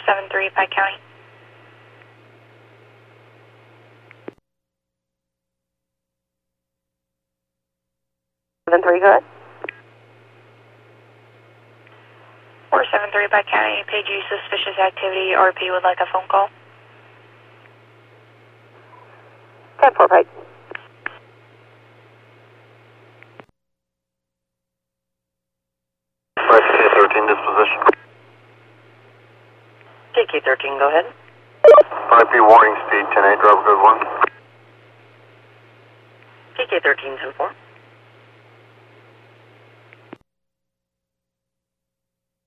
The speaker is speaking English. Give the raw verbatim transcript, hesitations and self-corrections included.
seven three, Pike County. seven three, go ahead. four seven three, Pike County, page you suspicious activity, R P would like a phone call. ten four, Pike. K K thirteen disposition. K K thirteen, go ahead. I P warning speed ten eight, drop a good one. K K thirteen, ten four.